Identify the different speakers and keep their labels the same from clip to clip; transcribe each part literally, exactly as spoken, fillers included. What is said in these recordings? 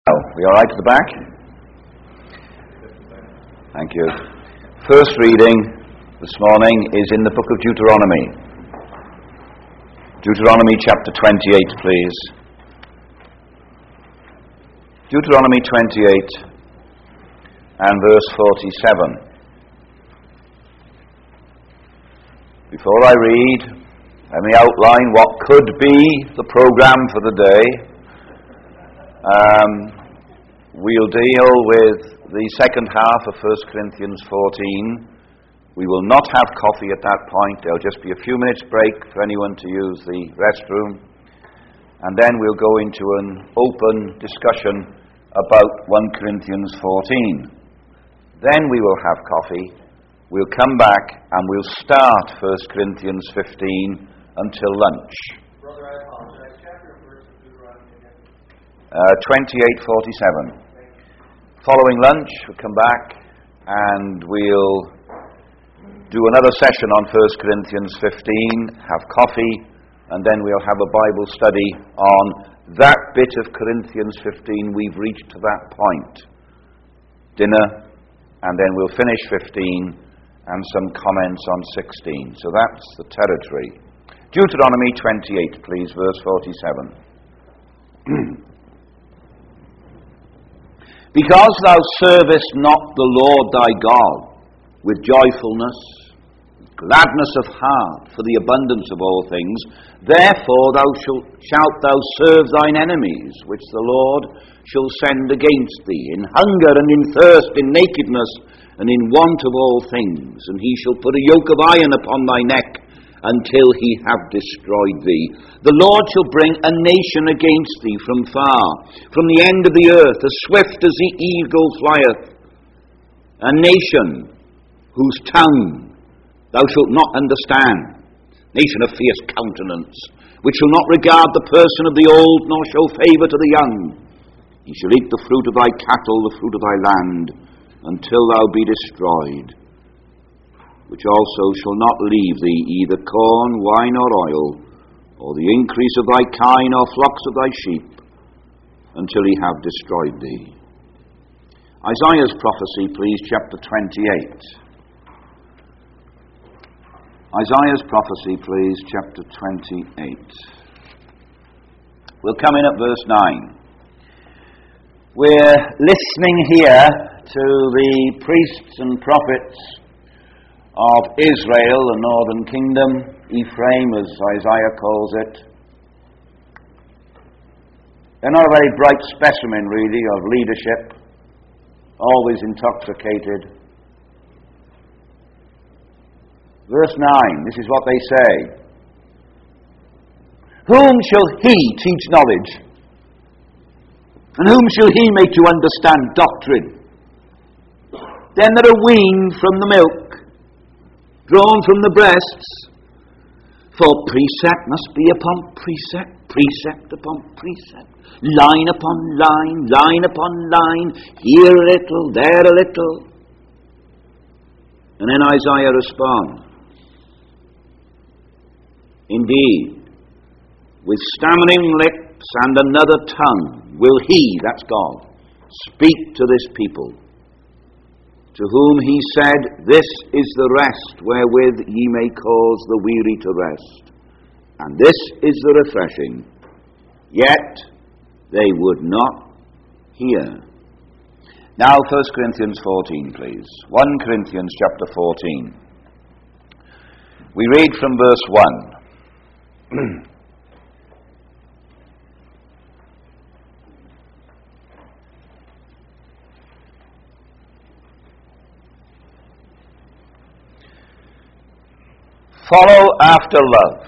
Speaker 1: Are we all right at the back? Thank you. First reading this morning is in the book of Deuteronomy. Deuteronomy chapter twenty-eight, please. Deuteronomy twenty-eight and verse forty-seven. Before I read, let me outline what could be the program for the day. Um, we'll deal with the second half of First Corinthians fourteen. We will not have coffee at that point. There'll just be a few minutes break for anyone to use the restroom. And then we'll go into an open discussion about First Corinthians fourteen. Then we will have coffee. We'll come back and we'll start First Corinthians fifteen until lunch.
Speaker 2: Brother, I apologize. Chapter and verse of Deuteronomy again.
Speaker 1: Uh, twenty-eight forty-seven. Following lunch, we'll come back and we'll do another session on First Corinthians fifteen, have coffee, and then we'll have a Bible study on that bit of Corinthians fifteen we've reached to that point. Dinner, and then we'll finish fifteen and some comments on sixteen. So that's the territory. Deuteronomy twenty-eight, please, verse forty-seven. Because thou servest not the Lord thy God with joyfulness, gladness of heart for the abundance of all things, therefore thou shalt, shalt thou serve thine enemies, which the Lord shall send against thee, in hunger and in thirst, in nakedness and in want of all things. And he shall put a yoke of iron upon thy neck, until he have destroyed thee. The Lord shall bring a nation against thee from far, from the end of the earth, as swift as the eagle flieth. A nation whose tongue thou shalt not understand, nation of fierce countenance, which shall not regard the person of the old, nor show favour to the young. He shall eat the fruit of thy cattle, the fruit of thy land, until thou be destroyed, which also shall not leave thee either corn, wine, or oil, or the increase of thy kine, or flocks of thy sheep, until he have destroyed thee. Isaiah's prophecy, please, chapter twenty-eight. Isaiah's prophecy, please, chapter twenty-eight. We'll come in at verse nine. We're listening here to the priests and prophets of Israel, the northern kingdom, Ephraim, as Isaiah calls it. They're not a very bright specimen, really, of leadership, always intoxicated. Verse nine, this is what they say. Whom shall he teach knowledge? And whom shall he make to understand doctrine? Them that are weaned from the milk, drawn from the breasts, for precept must be upon precept, precept upon precept, line upon line, line upon line, here a little, there a little. And then Isaiah responds, indeed, with stammering lips and another tongue will he, that's God, speak to this people, to whom he said, this is the rest wherewith ye may cause the weary to rest, and this is the refreshing. Yet they would not hear. Now First Corinthians fourteen, please. First Corinthians chapter fourteen. We read from verse one. Follow after love,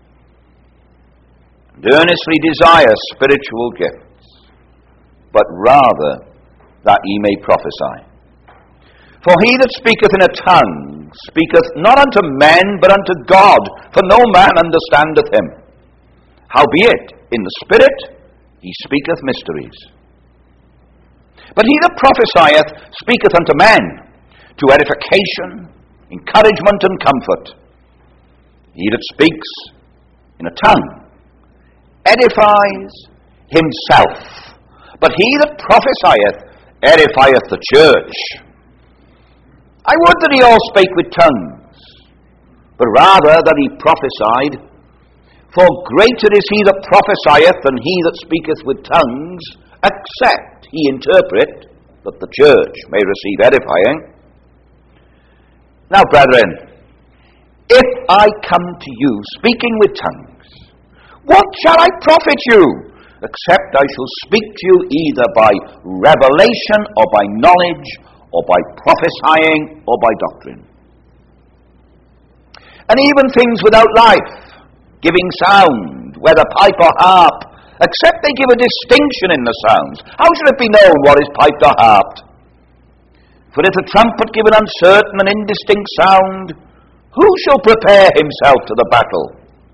Speaker 1: and earnestly desire spiritual gifts, but rather that ye may prophesy. For he that speaketh in a tongue speaketh not unto men, but unto God, for no man understandeth him. Howbeit, in the Spirit he speaketh mysteries. But he that prophesieth speaketh unto men, to edification, encouragement, and comfort. He that speaks in a tongue edifies himself, But he that prophesieth edifieth the church. I would that he all spake with tongues, but rather that he prophesied. For greater is he that prophesieth than he that speaketh with tongues, except he interpret, that the church may receive edifying. Now, brethren, if I come to you speaking with tongues, what shall I profit you, except I shall speak to you either by revelation or by knowledge or by prophesying or by doctrine? And even things without life, giving sound, whether pipe or harp, except they give a distinction in the sounds, how shall it be known what is piped or harped? For if the trumpet give an uncertain and indistinct sound, who shall prepare himself to the battle?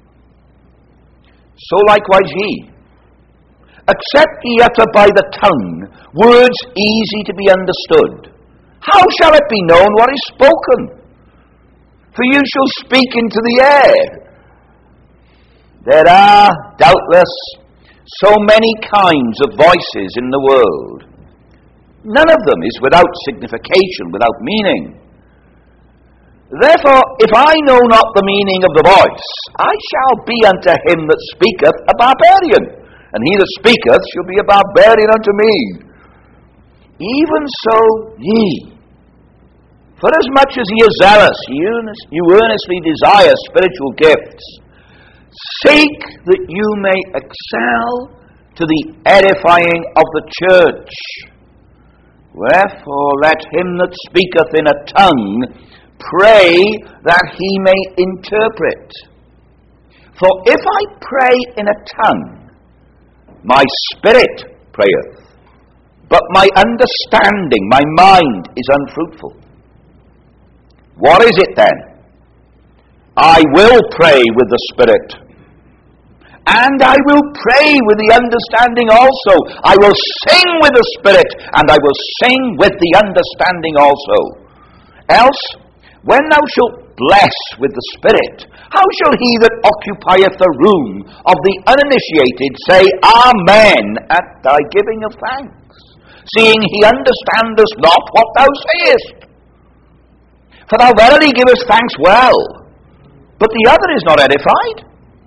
Speaker 1: So likewise ye, except ye utter by the tongue words easy to be understood, how shall it be known what is spoken? For you shall speak into the air. There are, doubtless, so many kinds of voices in the world. None of them is without signification, without meaning. Therefore, if I know not the meaning of the voice, I shall be unto him that speaketh a barbarian, and he that speaketh shall be a barbarian unto me. Even so ye, for as much as ye are zealous, you earnestly desire spiritual gifts, seek that you may excel to the edifying of the church. Wherefore let him that speaketh in a tongue pray that he may interpret. For if I pray in a tongue, my spirit prayeth, but my understanding, my mind is unfruitful. What is it then? I will pray with the spirit, and I will pray with the understanding also. I will sing with the spirit, and I will sing with the understanding also. Else, when thou shalt bless with the spirit, how shall he that occupieth the room of the uninitiated say Amen at thy giving of thanks, seeing he understandeth not what thou sayest? For thou verily givest thanks well, but the other is not edified.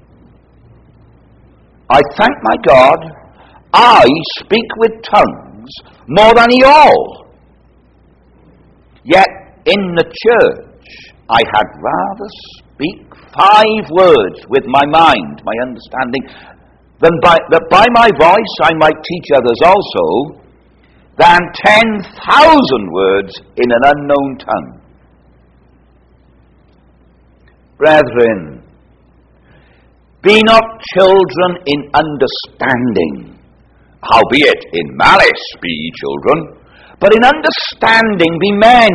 Speaker 1: I thank my God, I speak with tongues more than ye all. Yet in the church I had rather speak five words with my mind, my understanding, than by, that by my voice I might teach others also, than ten thousand words in an unknown tongue. Brethren, be not children in understanding, howbeit in malice be ye children, but in understanding be men.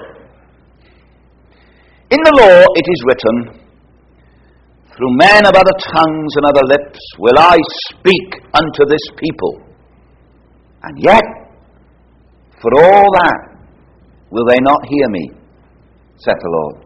Speaker 1: In the law it is written, through men of other tongues and other lips will I speak unto this people. And yet, for all that, will they not hear me, saith the Lord.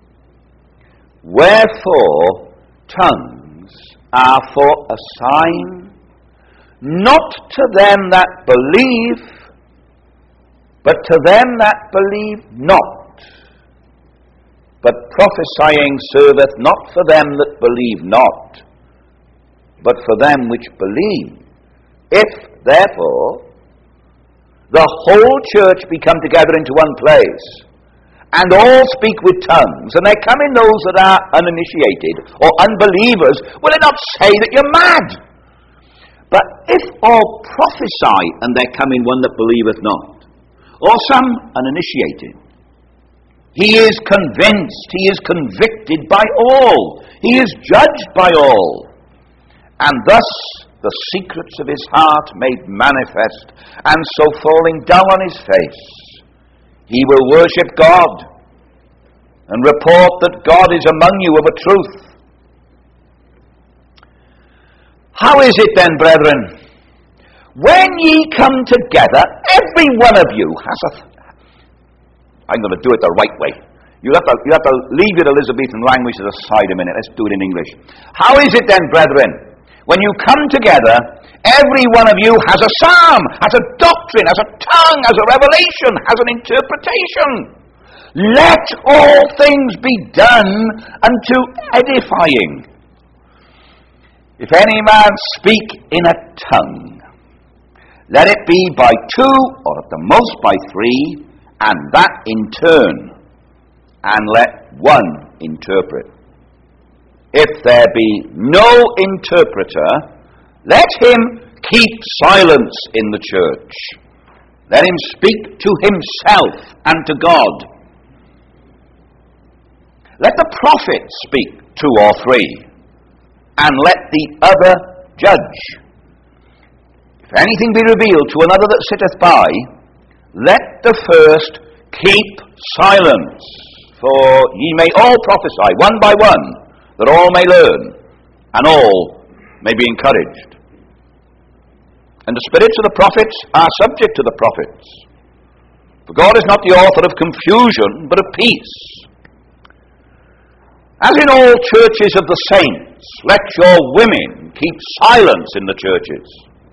Speaker 1: Wherefore, tongues are for a sign, not to them that believe, but to them that believe not. But prophesying serveth not for them that believe not, but for them which believe. If, therefore, the whole church be come together into one place, and all speak with tongues, and there come in those that are uninitiated, or unbelievers, will it not say that you're mad? But if all prophesy, and there come in one that believeth not, or some uninitiated, he is convinced, he is convicted by all, he is judged by all, and thus the secrets of his heart made manifest, and so falling down on his face, he will worship God, and report that God is among you of a truth. How is it then, brethren, when ye come together, every one of you has a... Th- I'm going to do it the right way. You have to, you have to leave your Elizabethan language aside a minute. Let's do it in English. How is it then, brethren, When you come together, every one of you has a psalm, has a doctrine, has a tongue, has a revelation, has an interpretation. Let all things be done unto edifying. If any man speak in a tongue, let it be by two, or at the most by three, and that in turn, and let one interpret. If there be no interpreter, let him keep silence in the church. Let him speak to himself and to God. Let the prophet speak two or three, and let the other judge. If anything be revealed to another that sitteth by, let the first keep silence. For ye may all prophesy, one by one, that all may learn, and all may be encouraged. And the spirits of the prophets are subject to the prophets. For God is not the author of confusion, but of peace. As in all churches of the saints, let your women keep silence in the churches.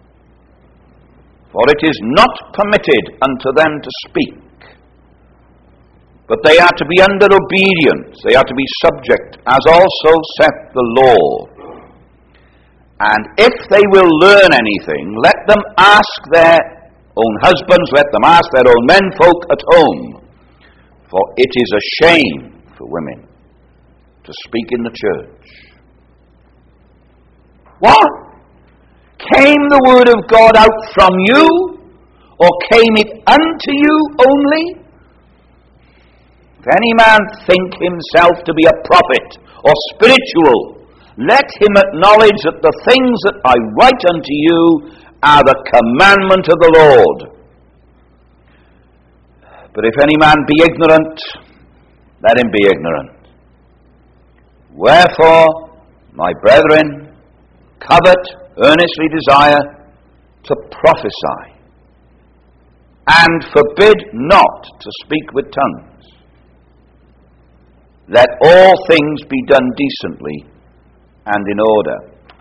Speaker 1: For it is not permitted unto them to speak, but they are to be under obedience, they are to be subject, as also saith the law. And if they will learn anything, let them ask their own husbands, let them ask their own menfolk at home. For it is a shame for women to speak in the church. What? Came the word of God out from you, or came it unto you only? If any man think himself to be a prophet or spiritual, let him acknowledge that the things that I write unto you are the commandment of the Lord. But if any man be ignorant, let him be ignorant. Wherefore, my brethren, covet, earnestly desire to prophesy, and forbid not to speak with tongues. Let all things be done decently and in order.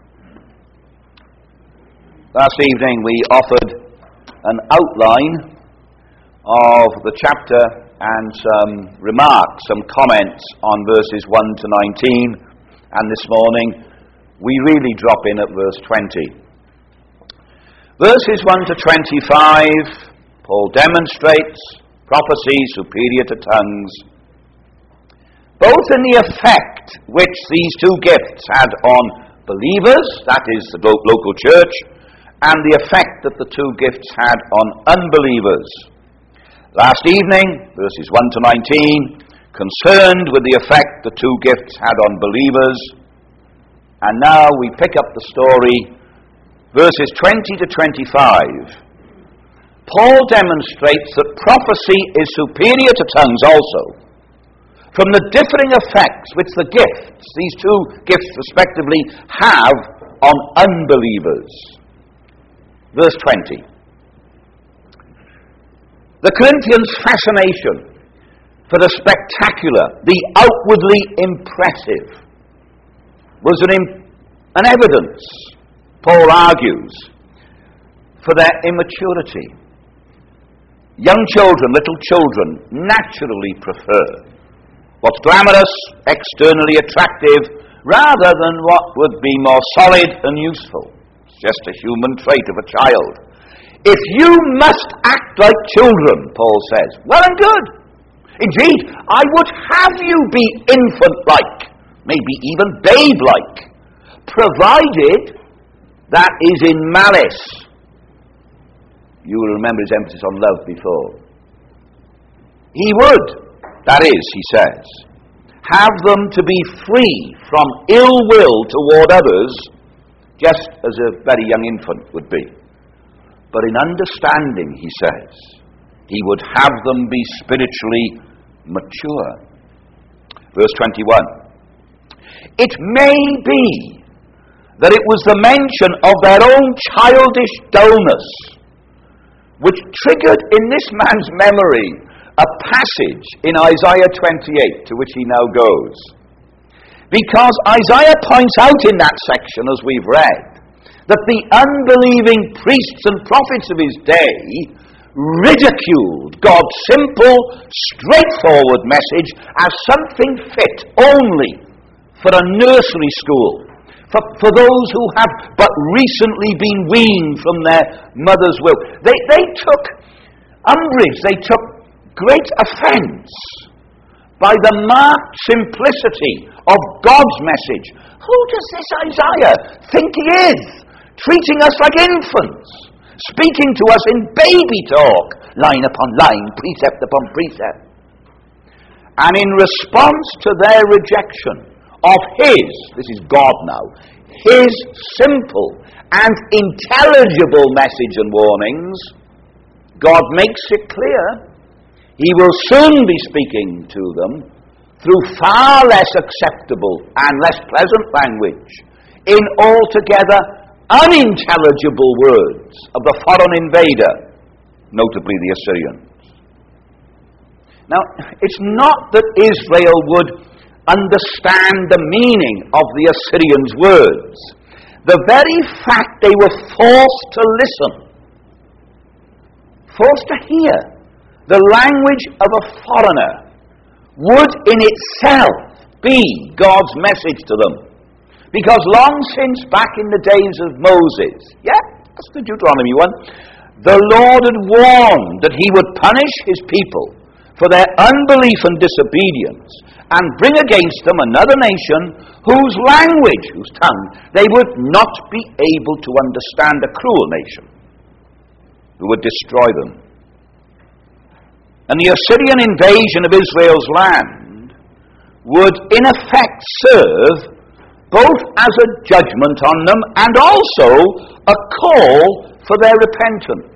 Speaker 1: Last evening we offered an outline of the chapter and some remarks, some comments on verses one to nineteen, and this morning we really drop in at verse twenty. Verses one to twenty-five, Paul demonstrates prophecy superior to tongues, both in the effect which these two gifts had on believers, that is the local church, and the effect that the two gifts had on unbelievers. Last evening, verses one to nineteen, concerned with the effect the two gifts had on believers. And now we pick up the story, verses twenty to twenty-five. Paul demonstrates that prophecy is superior to tongues also, from the differing effects which the gifts, these two gifts respectively, have on unbelievers. Verse twenty. The Corinthians' fascination for the spectacular, the outwardly impressive, was an, im- an evidence, Paul argues, for their immaturity. Young children, little children, naturally prefer what's glamorous, externally attractive, rather than what would be more solid and useful. It's just a human trait of a child. If you must act like children, Paul says, well and good. Indeed, I would have you be infant-like, maybe even babe-like, provided that is in malice. You will remember his emphasis on love before. He would, that is, he says, have them to be free from ill will toward others, just as a very young infant would be. But in understanding, he says, he would have them be spiritually mature. Verse twenty-one. It may be that it was the mention of their own childish dullness which triggered in this man's memory a passage in Isaiah twenty-eight, to which he now goes. Because Isaiah points out in that section, as we've read, that the unbelieving priests and prophets of his day ridiculed God's simple, straightforward message as something fit only for a nursery school, for, for those who have but recently been weaned from their mother's womb. They, they took umbrage, they took great offense by the marked simplicity of God's message. Who does this Isaiah think he is? Treating us like infants, speaking to us in baby talk, line upon line, precept upon precept. And in response to their rejection of his, this is God now, his simple and intelligible message and warnings, God makes it clear he will soon be speaking to them through far less acceptable and less pleasant language, in altogether unintelligible words of the foreign invader, notably the Assyrians. Now, it's not that Israel would understand the meaning of the Assyrians' words. The very fact they were forced to listen, forced to hear the language of a foreigner, would in itself be God's message to them. Because long since, back in the days of Moses, yeah, that's the Deuteronomy one, the Lord had warned that he would punish his people for their unbelief and disobedience, and bring against them another nation whose language, whose tongue, they would not be able to understand, a cruel nation who would destroy them. And the Assyrian invasion of Israel's land would in effect serve both as a judgment on them and also a call for their repentance.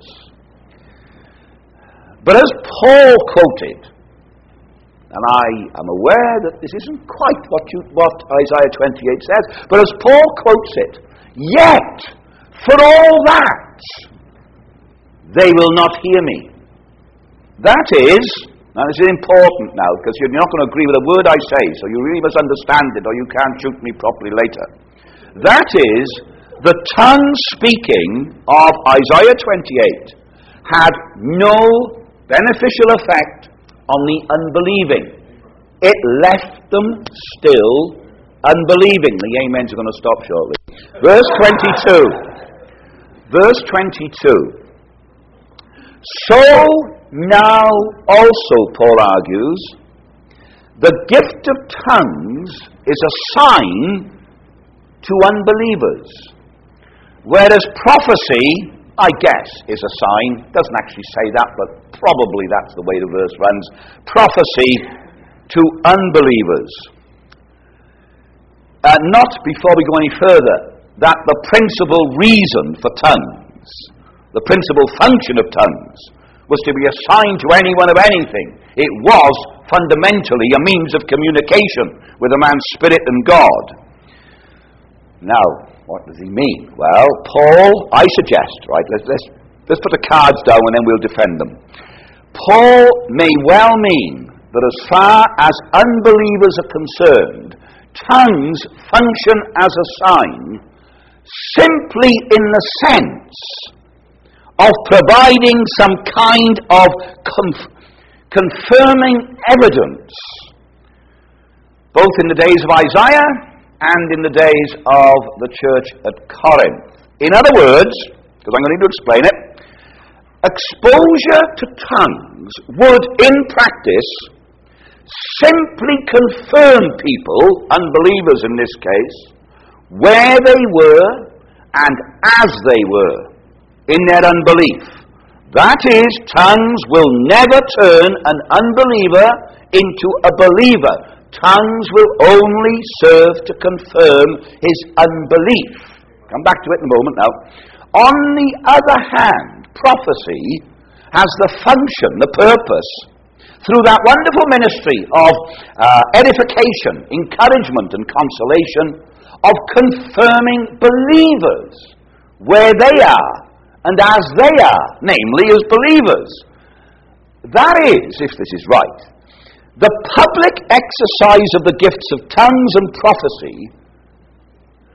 Speaker 1: But as Paul quoted, and I am aware that this isn't quite what, you, what Isaiah twenty-eight says, but as Paul quotes it, yet for all that they will not hear me. That is, now this is important now, because you're not going to agree with a word I say, so you really must understand it, or you can't shoot me properly later. That is, the tongue speaking of Isaiah twenty-eight had no beneficial effect on the unbelieving. It left them still unbelieving. The amens are going to stop shortly. Verse twenty-two. Verse twenty-two. So now also, Paul argues, the gift of tongues is a sign to unbelievers, whereas prophecy, I guess, is a sign. Doesn't actually say that, but probably that's the way the verse runs. Prophecy to unbelievers. Uh, not, before we go any further, that the principal reason for tongues, the principal function of tongues, was to be a sign to anyone of anything. It was fundamentally a means of communication with a man's spirit and God. Now, what does he mean? Well, Paul, I suggest, right, let's, let's, let's put the cards down and then we'll defend them. Paul may well mean that as far as unbelievers are concerned, tongues function as a sign simply in the sense of providing some kind of conf- confirming evidence, both in the days of Isaiah and in the days of the church at Corinth. In other words, because I'm going to need to explain it, exposure to tongues would, in practice, simply confirm people, unbelievers in this case, where they were and as they were in their unbelief. That is, tongues will never turn an unbeliever into a believer. Tongues will only serve to confirm his unbelief. Come back to it in a moment now. On the other hand, prophecy has the function, the purpose, through that wonderful ministry of uh, edification, encouragement and consolation, of confirming believers where they are and as they are, namely as believers. That is, if this is right, the public exercise of the gifts of tongues and prophecy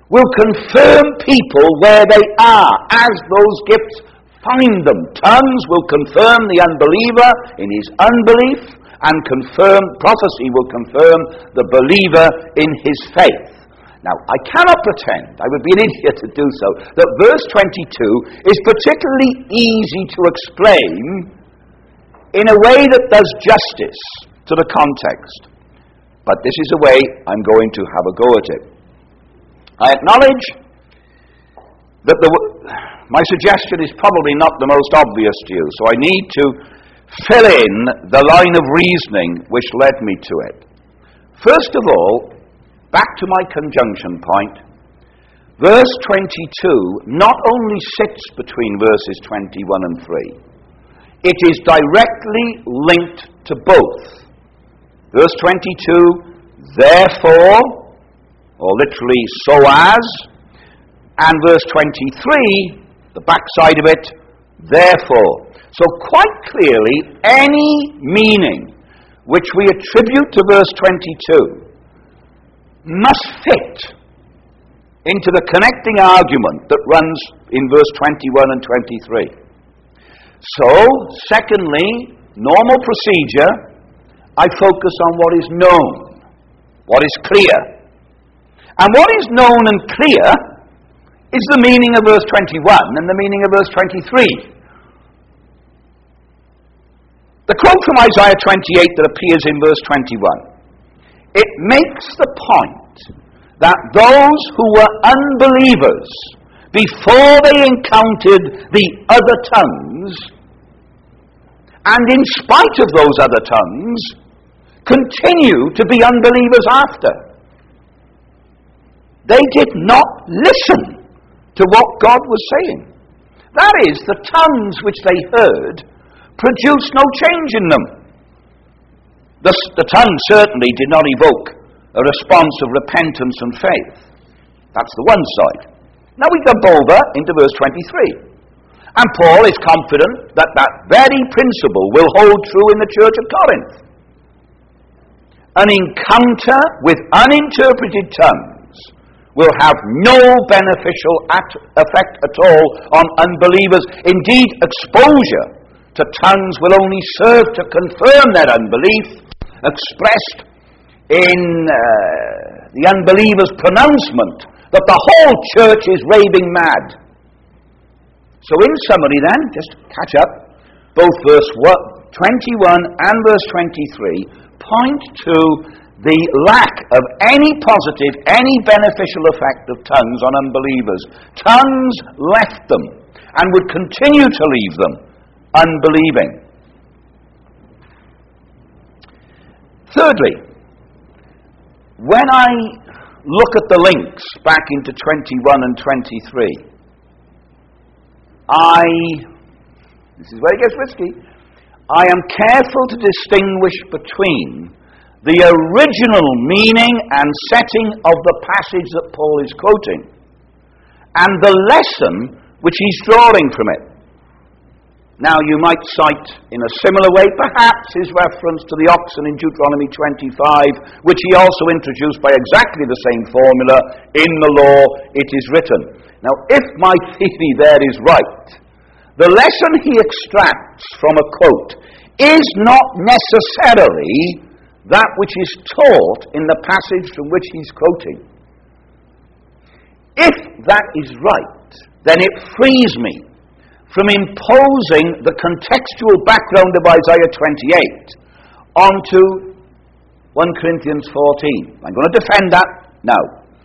Speaker 1: will confirm people where they are as those gifts find them. Tongues will confirm the unbeliever in his unbelief, and confirm prophecy will confirm the believer in his faith. Now, I cannot pretend, I would be an idiot to do so, that verse twenty-two is particularly easy to explain in a way that does justice to the context. But this is the way I'm going to have a go at it. I acknowledge that the, my suggestion is probably not the most obvious to you, so I need to fill in the line of reasoning which led me to it. First of all, back to my conjunction point, verse twenty-two not only sits between verses twenty-one and three, it is directly linked to both. Verse twenty-two, therefore, or literally so as, and verse twenty-three, the backside of it, therefore. So quite clearly, any meaning which we attribute to verse twenty-two must fit into the connecting argument that runs in verse twenty-one and twenty-three. So, secondly, normal procedure, I focus on what is known, what is clear. And what is known and clear is the meaning of verse twenty-one and the meaning of verse twenty-three. The quote from Isaiah twenty-eight that appears in verse twenty-one, it makes the point that those who were unbelievers before they encountered the other tongues, and in spite of those other tongues, continue to be unbelievers after. They did not listen to what God was saying. That is, the tongues which they heard produced no change in them. The, the tongue certainly did not evoke a response of repentance and faith. That's the one side. Now we jump over into verse twenty-three. And Paul is confident that that very principle will hold true in the church of Corinth. An encounter with uninterpreted tongues will have no beneficial at, effect at all on unbelievers. Indeed, exposure to tongues will only serve to confirm their unbelief, expressed in uh, the unbeliever's pronouncement that the whole church is raving mad. So in summary then, just catch up, both verse twenty-one and verse twenty-three point to the lack of any positive, any beneficial effect of tongues on unbelievers. Tongues left them and would continue to leave them unbelieving. Thirdly, when I look at the links back into twenty-one and twenty-three, I, this is where it gets risky, I am careful to distinguish between the original meaning and setting of the passage that Paul is quoting and the lesson which he's drawing from it. Now, you might cite in a similar way, perhaps, his reference to the oxen in Deuteronomy twenty-five, which he also introduced by exactly the same formula, in the law it is written. Now, if my theory there is right, the lesson he extracts from a quote is not necessarily that which is taught in the passage from which he's quoting. If that is right, then it frees me from imposing the contextual background of Isaiah twenty-eight onto First Corinthians fourteen. I'm going to defend that now.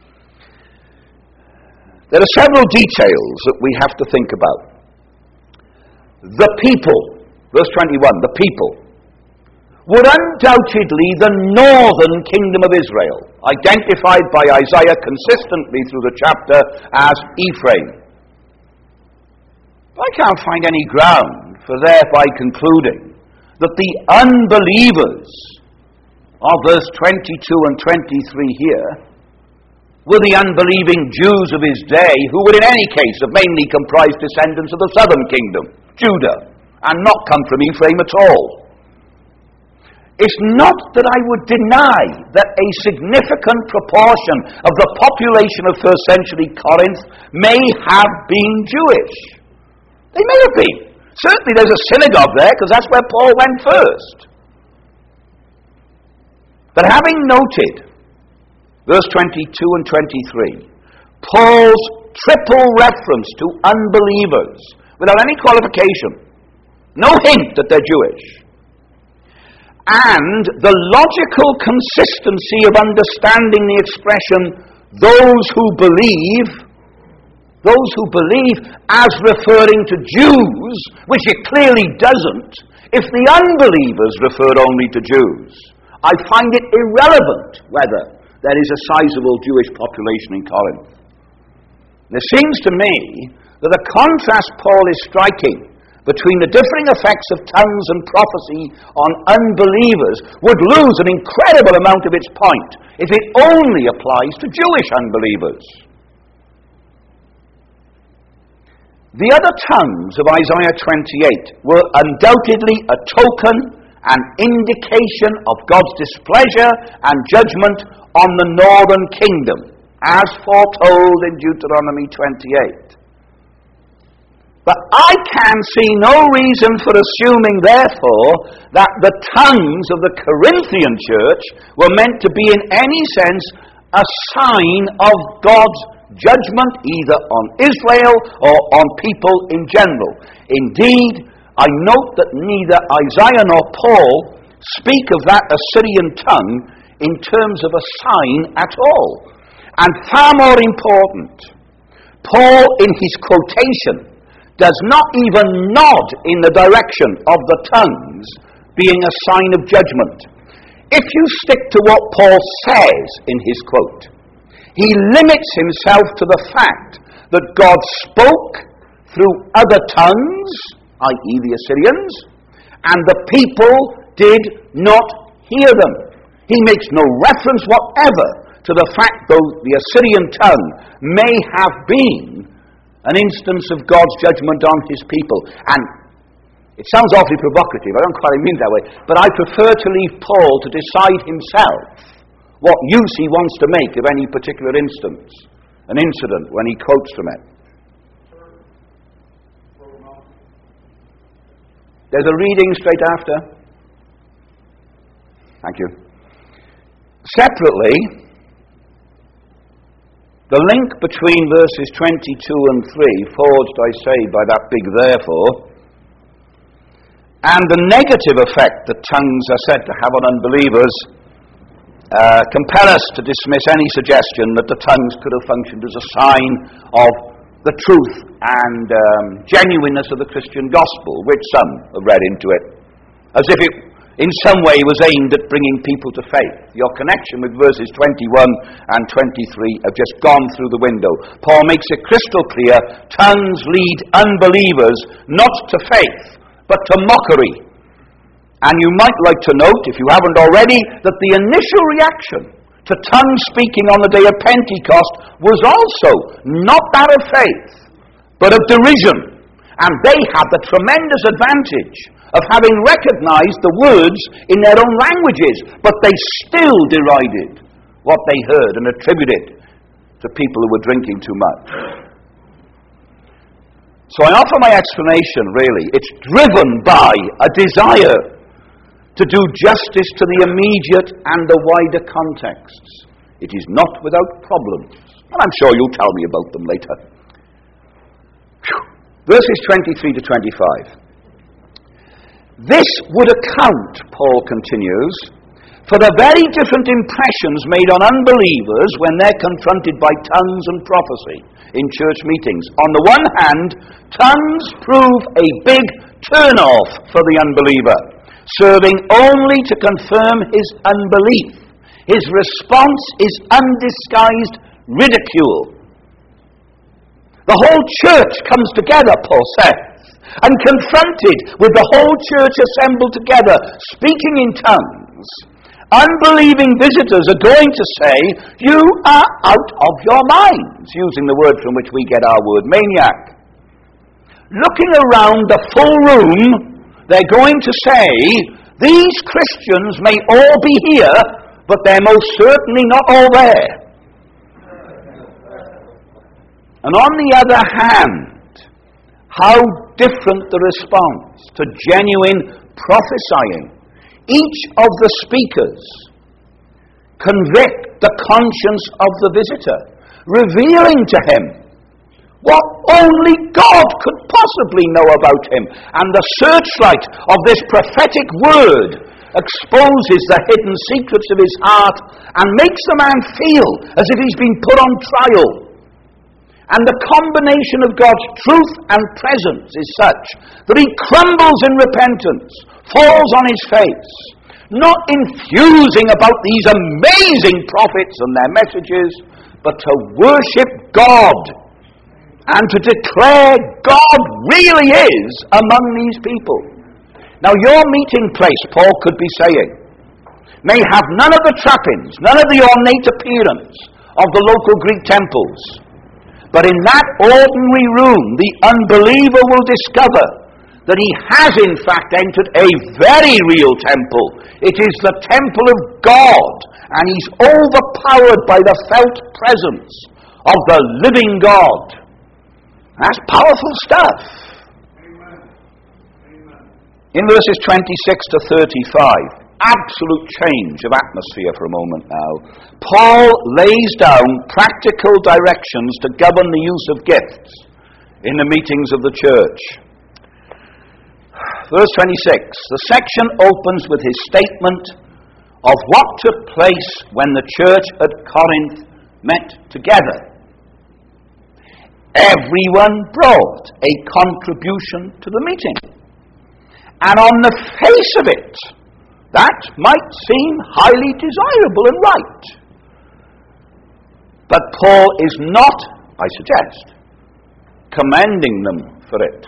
Speaker 1: There are several details that we have to think about. The people, verse twenty-one, the people, were undoubtedly the northern kingdom of Israel, identified by Isaiah consistently through the chapter as Ephraim. I can't find any ground for thereby concluding that the unbelievers of verse twenty-two and twenty-three here were the unbelieving Jews of his day, who would in any case have mainly comprised descendants of the southern kingdom, Judah, and not come from Ephraim at all. It's not that I would deny that a significant proportion of the population of first century Corinth may have been Jewish. They may have been. Certainly there's a synagogue there, because that's where Paul went first. But having noted verse twenty-two and twenty-three, Paul's triple reference to unbelievers, without any qualification, no hint that they're Jewish, and the logical consistency of understanding the expression, those who believe, those who believe as referring to Jews, which it clearly doesn't, if the unbelievers referred only to Jews, I find it irrelevant whether there is a sizable Jewish population in Corinth. It seems to me that the contrast Paul is striking between the differing effects of tongues and prophecy on unbelievers would lose an incredible amount of its point if it only applies to Jewish unbelievers. The other tongues of Isaiah twenty-eight were undoubtedly a token, an indication of God's displeasure and judgment on the northern kingdom, as foretold in Deuteronomy twenty-eight. But I can see no reason for assuming, therefore, that the tongues of the Corinthian church were meant to be in any sense a sign of God's judgment either on Israel or on people in general. Indeed, I note that neither Isaiah nor Paul speak of that Assyrian tongue in terms of a sign at all. And far more important, Paul in his quotation does not even nod in the direction of the tongues being a sign of judgment. If you stick to what Paul says in his quote, he limits himself to the fact that God spoke through other tongues, that is the Assyrians, and the people did not hear them. He makes no reference whatever to the fact that the Assyrian tongue may have been an instance of God's judgment on his people. And it sounds awfully provocative, I don't quite mean it that way, but I prefer to leave Paul to decide himself what use he wants to make of any particular instance, an incident, when he quotes from it. There's a reading straight after. Thank you. Separately, the link between verses twenty-two and three, forged, I say, by that big therefore, and the negative effect that tongues are said to have on unbelievers, uh, compel us to dismiss any suggestion that the tongues could have functioned as a sign of the truth and um, genuineness of the Christian gospel, which some have read into it, as if it in some way was aimed at bringing people to faith. Your connection with verses twenty-one and twenty-three have just gone through the window. Paul makes it crystal clear, tongues lead unbelievers not to faith, but to mockery. And you might like to note, if you haven't already, that the initial reaction to tongue speaking on the day of Pentecost was also not that of faith, but of derision. And they had the tremendous advantage of having recognized the words in their own languages, but they still derided what they heard and attributed to people who were drinking too much. So I offer my explanation, really. It's driven by a desire to do justice to the immediate and the wider contexts. It is not without problems, and I'm sure you'll tell me about them later. Whew. Verses twenty-three to twenty-five. This would account, Paul continues, for the very different impressions made on unbelievers when they're confronted by tongues and prophecy in church meetings. On the one hand, tongues prove a big turn-off for the unbeliever, serving only to confirm his unbelief. His response is undisguised ridicule. The whole church comes together, Paul says, and confronted with the whole church assembled together, speaking in tongues, unbelieving visitors are going to say, "You are out of your minds," using the word from which we get our word maniac. Looking around the full room, they're going to say, These Christians may all be here, but they're most certainly not all there. And on the other hand, how different the response to genuine prophesying. Each of the speakers convict the conscience of the visitor, revealing to him what only God could possibly know about him. And the searchlight of this prophetic word exposes the hidden secrets of his heart and makes the man feel as if he's been put on trial. And the combination of God's truth and presence is such that he crumbles in repentance, falls on his face, not enthusing about these amazing prophets and their messages, but to worship God and to declare God really is among these people. Now your meeting place, Paul could be saying, may have none of the trappings, none of the ornate appearance of the local Greek temples. But in that ordinary room, the unbeliever will discover that he has in fact entered a very real temple. It is the temple of God, and he's overpowered by the felt presence of the living God. That's powerful stuff.
Speaker 2: Amen. Amen.
Speaker 1: In verses twenty-six to thirty-five, absolute change of atmosphere for a moment now. Paul lays down practical directions to govern the use of gifts in the meetings of the church. Verse twenty-six, the section opens with his statement of what took place when the church at Corinth met together. Everyone brought a contribution to the meeting. And on the face of it, that might seem highly desirable and right. But Paul is not, I suggest, commending them for it.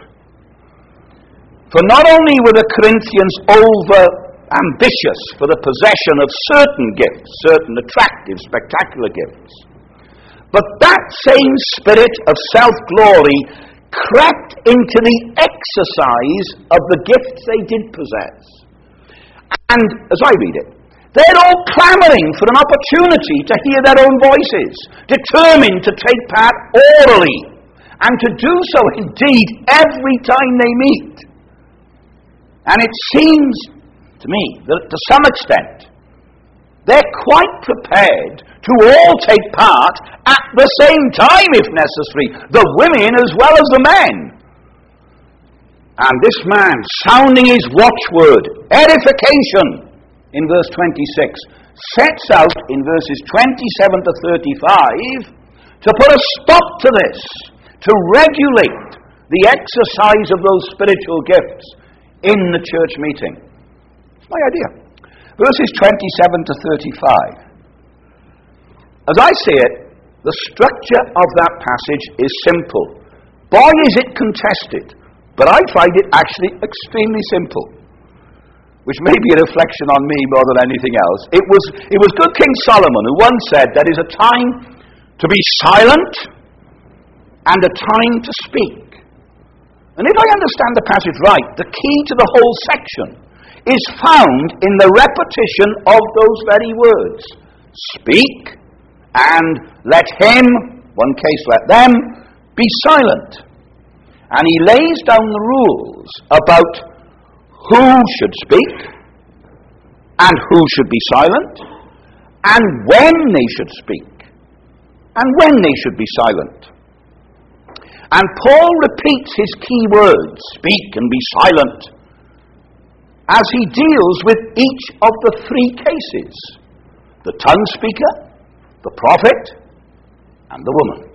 Speaker 1: For not only were the Corinthians over ambitious for the possession of certain gifts, certain attractive, spectacular gifts, but that same spirit of self-glory crept into the exercise of the gifts they did possess. And, as I read it, they're all clamoring for an opportunity to hear their own voices, determined to take part orally, and to do so indeed every time they meet. And it seems to me that to some extent, they're quite prepared to all take part at the same time, if necessary, the women as well as the men. And this man, sounding his watchword, edification, in verse twenty-six, sets out in verses twenty-seven to thirty-five to put a stop to this, to regulate the exercise of those spiritual gifts in the church meeting. It's my idea. Verses twenty-seven to thirty-five. As I see it, the structure of that passage is simple. Boy, is it contested, but I find it actually extremely simple, which may be a reflection on me more than anything else. It was, it was good King Solomon who once said there is a time to be silent and a time to speak. And if I understand the passage right, the key to the whole section is found in the repetition of those very words. Speak, and let him, one case let them, be silent. And he lays down the rules about who should speak, and who should be silent, and when they should speak, and when they should be silent. And Paul repeats his key words, speak and be silent, as he deals with each of the three cases: the tongue speaker, the prophet, and the woman.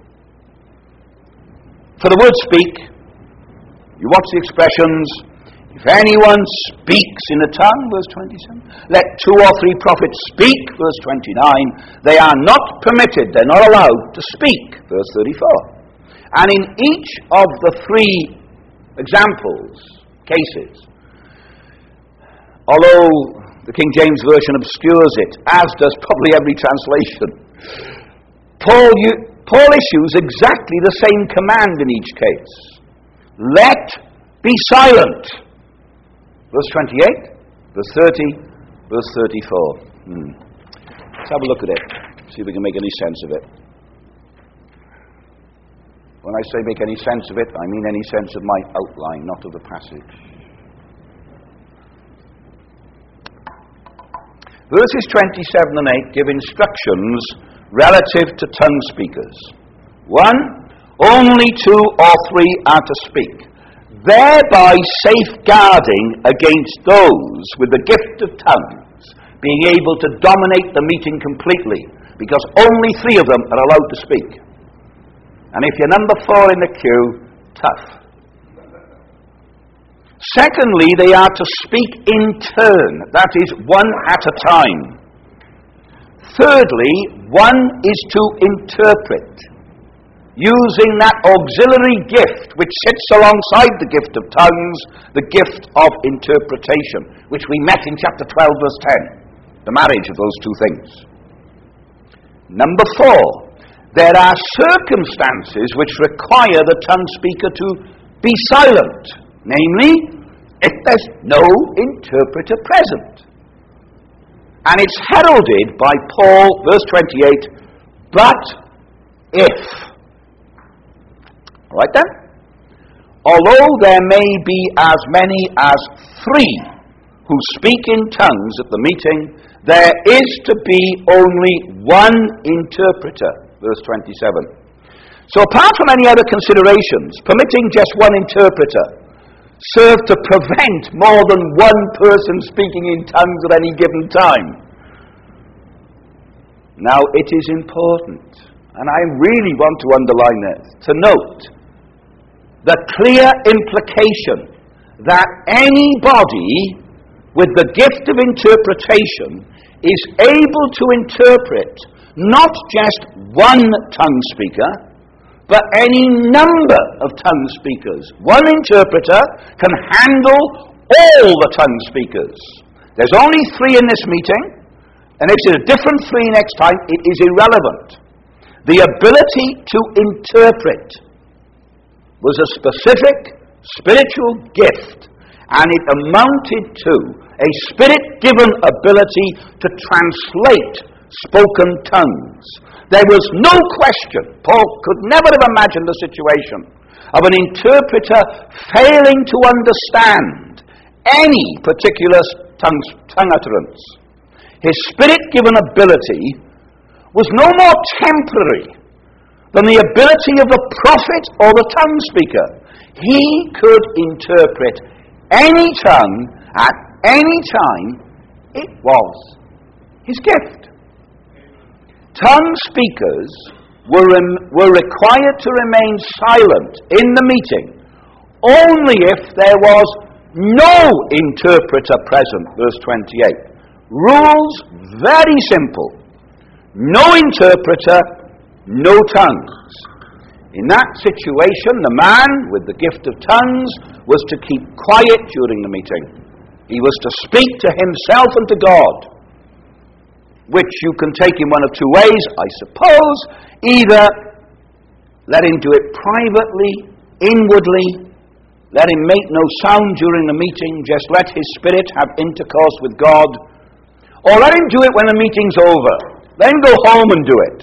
Speaker 1: For the word speak, you watch the expressions, if anyone speaks in a tongue, verse twenty-seven, let two or three prophets speak, verse twenty-nine, they are not permitted, they're not allowed to speak, verse thirty-four. And in each of the three examples, cases, although the King James Version obscures it, as does probably every translation, Paul, you, Paul issues exactly the same command in each case. Let be silent. Verse twenty-eight, Verse thirty, verse thirty-four. Hmm. Let's have a look at it. See if we can make any sense of it. When I say make any sense of it, I mean any sense of my outline, not of the passage. Verses twenty-seven and eight give instructions relative to tongue speakers. One, only two or three are to speak, thereby safeguarding against those with the gift of tongues being able to dominate the meeting completely, because only three of them are allowed to speak. And if you're number four in the queue, tough. Secondly, they are to speak in turn, that is, one at a time. Thirdly, one is to interpret, using that auxiliary gift which sits alongside the gift of tongues, the gift of interpretation, which we met in chapter twelve, verse ten, the marriage of those two things. Number four, there are circumstances which require the tongue speaker to be silent, namely, if there's no interpreter present. And it's heralded by Paul, verse twenty-eight, but if. All right then? Although there may be as many as three who speak in tongues at the meeting, there is to be only one interpreter, verse twenty-seven. So apart from any other considerations, permitting just one interpreter serve to prevent more than one person speaking in tongues at any given time. Now it is important, and I really want to underline this, to note the clear implication that anybody with the gift of interpretation is able to interpret not just one tongue speaker, but any number of tongue speakers. One interpreter can handle all the tongue speakers. There's only three in this meeting, and if it's a different three next time, it is irrelevant. The ability to interpret was a specific spiritual gift, and it amounted to a spirit-given ability to translate spoken tongues. There was no question, Paul could never have imagined the situation of an interpreter failing to understand any particular tongue, tongue utterance. His spirit-given ability was no more temporary than the ability of the prophet or the tongue speaker. He could interpret any tongue at any time. It was his gift. Tongue speakers were, rem- were required to remain silent in the meeting only if there was no interpreter present, verse twenty-eight. Rules very simple. No interpreter, no tongues. In that situation, the man with the gift of tongues was to keep quiet during the meeting. He was to speak to himself and to God, which you can take in one of two ways, I suppose. Either let him do it privately, inwardly, let him make no sound during the meeting, just let his spirit have intercourse with God, or let him do it when the meeting's over. Let him go home and do it.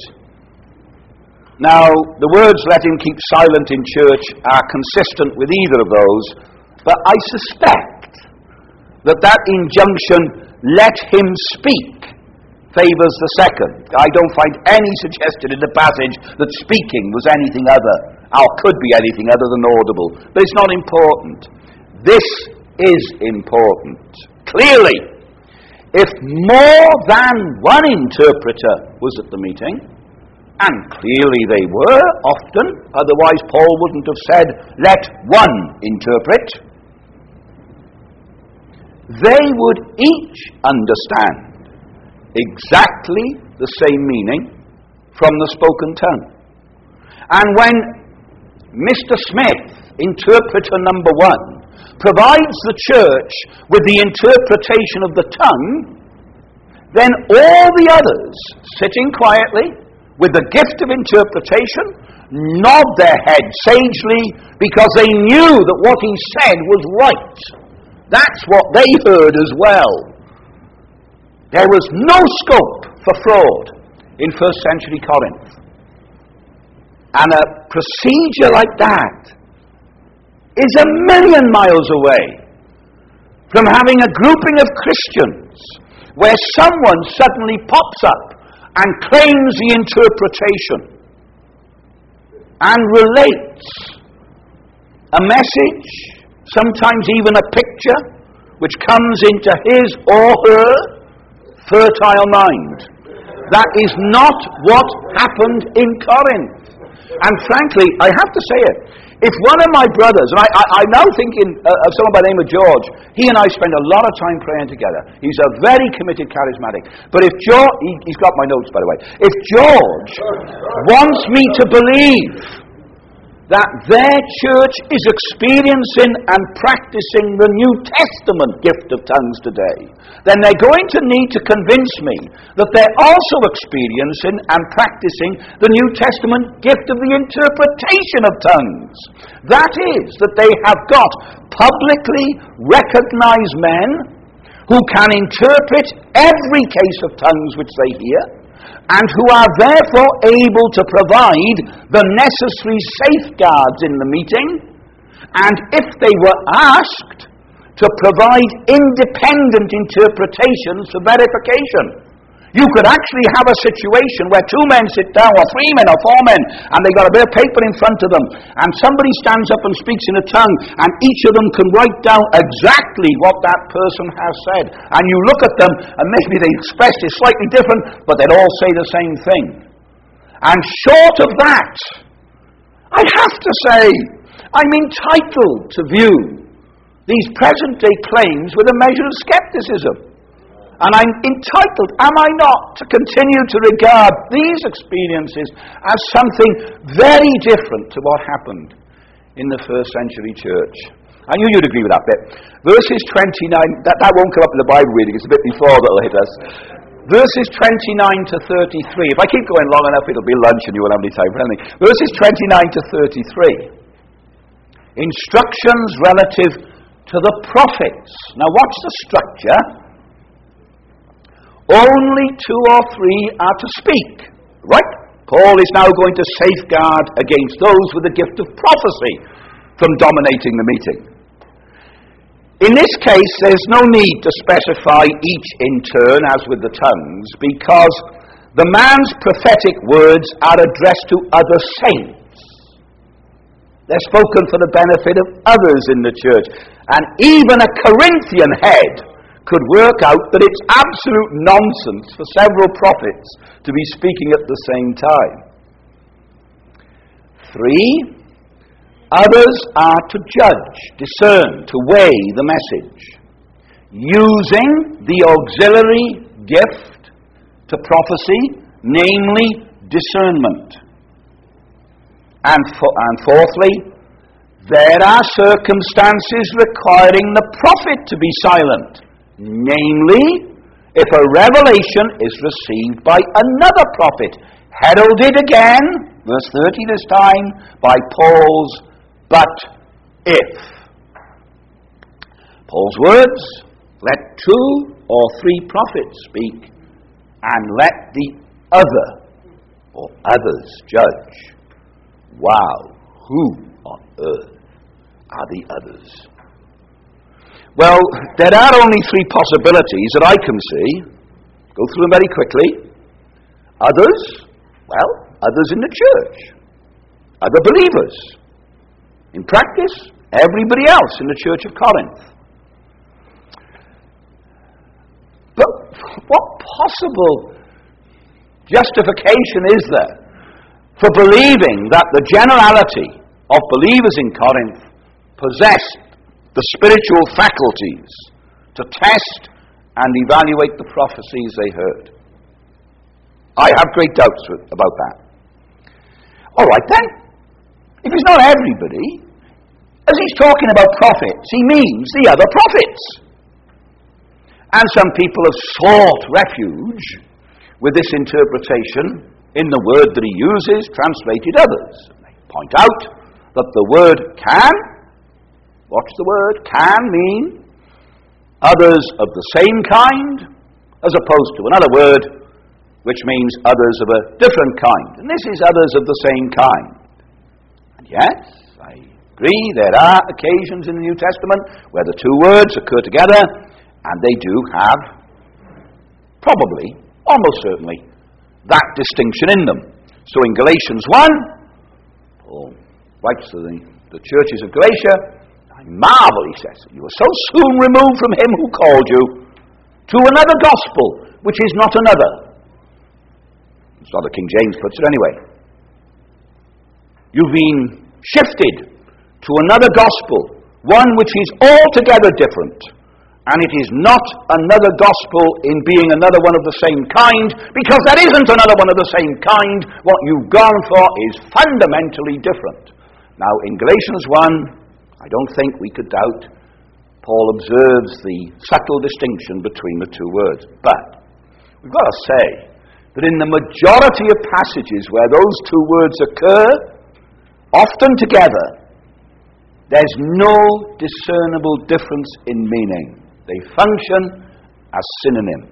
Speaker 1: Now, the words let him keep silent in church are consistent with either of those, but I suspect that that injunction, let him speak, favors the second. I don't find any suggestion in the passage that speaking was anything other, or could be anything other than audible. But it's not important. This is important. Clearly, if more than one interpreter was at the meeting, and clearly they were often, otherwise Paul wouldn't have said, let one interpret, they would each understand exactly the same meaning from the spoken tongue. And when Mister Smith, interpreter number one, provides the church with the interpretation of the tongue, then all the others, sitting quietly with the gift of interpretation, nod their head sagely because they knew that what he said was right. That's what they heard as well. There was no scope for fraud in first century Corinth. And a procedure like that is a million miles away from having a grouping of Christians where someone suddenly pops up and claims the interpretation and relates a message, sometimes even a picture, which comes into his or her fertile mind. That is not what happened in Corinth. And frankly, I have to say it, if one of my brothers, and I, I, I'm now thinking uh, of someone by the name of George, he and I spend a lot of time praying together. He's a very committed charismatic. But if George, he, he's got my notes by the way, if George wants me to believe that their church is experiencing and practicing the New Testament gift of tongues today, then they're going to need to convince me that they're also experiencing and practicing the New Testament gift of the interpretation of tongues. That is, that they have got publicly recognized men who can interpret every case of tongues which they hear, and who are therefore able to provide the necessary safeguards in the meeting, and if they were asked, to provide independent interpretations for verification. You could actually have a situation where two men sit down, or three men, or four men, and they got a bit of paper in front of them, and somebody stands up and speaks in a tongue, and each of them can write down exactly what that person has said. And you look at them, and maybe they expressed it slightly different, but they'd all say the same thing. And short of that, I have to say, I'm entitled to view these present-day claims with a measure of skepticism. And I'm entitled, am I not, to continue to regard these experiences as something very different to what happened in the first century church. I knew you'd agree with that bit. Verses twenty-nine, that, that won't come up in the Bible reading, it's a bit before that'll hit us. Verses twenty-nine to thirty-three, if I keep going long enough it'll be lunch and you won't have any time for anything. Verses twenty-nine to thirty-three. Instructions relative to the prophets. Now watch the structure. Only two or three are to speak. Right? Paul is now going to safeguard against those with the gift of prophecy from dominating the meeting. In this case, there's no need to specify each in turn, as with the tongues, because the man's prophetic words are addressed to other saints. They're spoken for the benefit of others in the church. And even a Corinthian head could work out that it's absolute nonsense for several prophets to be speaking at the same time. Three, others are to judge, discern, to weigh the message, using the auxiliary gift to prophecy, namely discernment. And, for, and fourthly, there are circumstances requiring the prophet to be silent. Namely, if a revelation is received by another prophet, heralded again, verse thirty this time, by Paul's but if. Paul's words, let two or three prophets speak, and let the other or others judge. Wow, who on earth are the others? Well, there are only three possibilities that I can see. Go through them very quickly. Others, well, others in the church. Other believers. In practice, everybody else in the church of Corinth. But what possible justification is there for believing that the generality of believers in Corinth possessed the spiritual faculties to test and evaluate the prophecies they heard? I have great doubts about that. All right then, if it's not everybody, as he's talking about prophets, he means the other prophets. And some people have sought refuge with this interpretation in the word that he uses, translated others. They point out that the word can, watch the word, can mean others of the same kind, as opposed to another word which means others of a different kind. And this is others of the same kind. And yes, I agree, there are occasions in the New Testament where the two words occur together, and they do have, probably, almost certainly, that distinction in them. So in Galatians one, Paul writes to the, the churches of Galatia, I marvel, he says, you are so soon removed from him who called you to another gospel, which is not another. It's not how King James puts it anyway. You've been shifted to another gospel, one which is altogether different. And it is not another gospel in being another one of the same kind, because that isn't another one of the same kind. What you've gone for is fundamentally different. Now, in Galatians one, I don't think we could doubt Paul observes the subtle distinction between the two words. But we've got to say that in the majority of passages where those two words occur, often together, there's no discernible difference in meaning. They function as synonyms.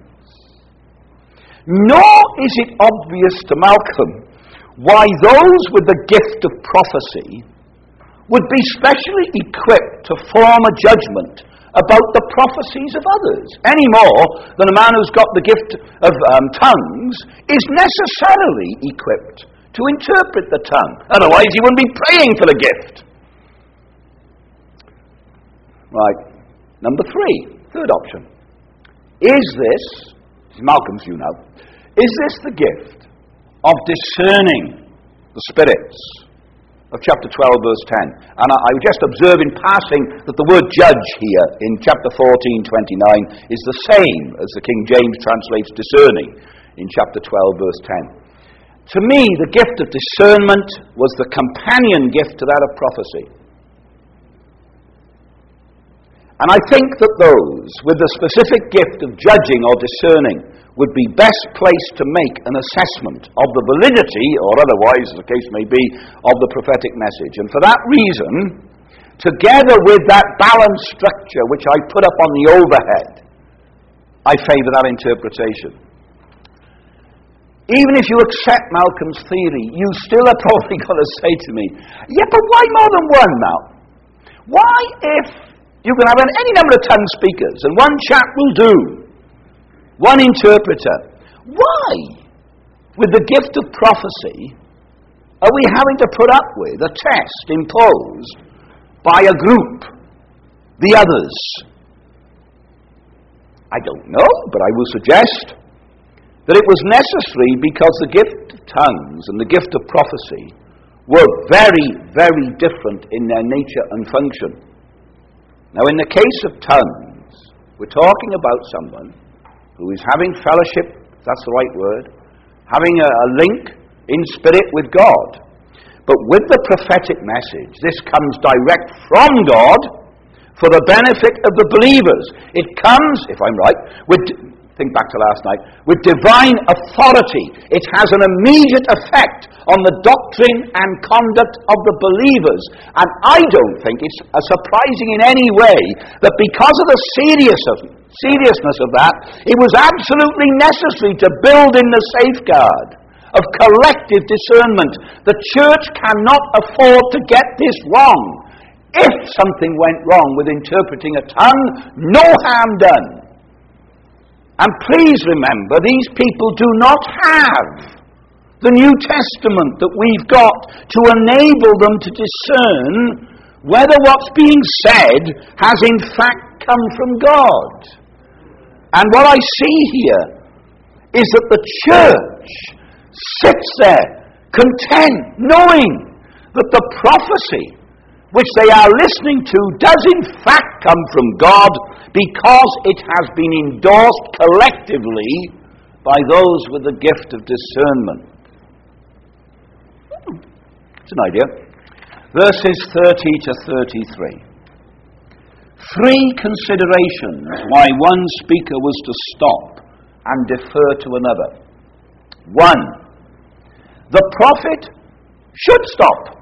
Speaker 1: Nor is it obvious to Malcolm why those with the gift of prophecy would be specially equipped to form a judgment about the prophecies of others, any more than a man who's got the gift of um, tongues is necessarily equipped to interpret the tongue. Otherwise he wouldn't be praying for the gift. Right. Number three. Third option. Is this, this is Malcolm's view now, is this the gift of discerning the spirits of chapter twelve, verse ten? And I, I would just observe in passing that the word judge here in chapter fourteen, twenty-nine is the same as the King James translates discerning in chapter twelve, verse ten. To me, the gift of discernment was the companion gift to that of prophecy. And I think that those with the specific gift of judging or discerning would be best placed to make an assessment of the validity, or otherwise, as the case may be, of the prophetic message. And for that reason, together with that balanced structure which I put up on the overhead, I favour that interpretation. Even if you accept Malcolm's theory, you still are probably going to say to me, yeah, but why more than one now? Why, if you can have any number of tongue speakers, and one chap will do, one interpreter, why, with the gift of prophecy, are we having to put up with a test imposed by a group, the others? I don't know, but I will suggest that it was necessary because the gift of tongues and the gift of prophecy were very, very different in their nature and function. Now, in the case of tongues, we're talking about someone who is having fellowship, if that's the right word, having a, a link in spirit with God. But with the prophetic message, this comes direct from God for the benefit of the believers. It comes, if I'm right, with, think back to last night, with divine authority. It has an immediate effect on the doctrine and conduct of the believers. And I don't think it's surprising in any way that because of the serious of, seriousness of that, it was absolutely necessary to build in the safeguard of collective discernment. The church cannot afford to get this wrong. If something went wrong with interpreting a tongue, no harm done. And please remember, these people do not have the New Testament that we've got to enable them to discern whether what's being said has in fact come from God. And what I see here is that the church sits there content, knowing that the prophecy which they are listening to does in fact come from God, because it has been endorsed collectively by those with the gift of discernment. It's an idea. Verses thirty to thirty-three. Three considerations why one speaker was to stop and defer to another. One, the prophet should stop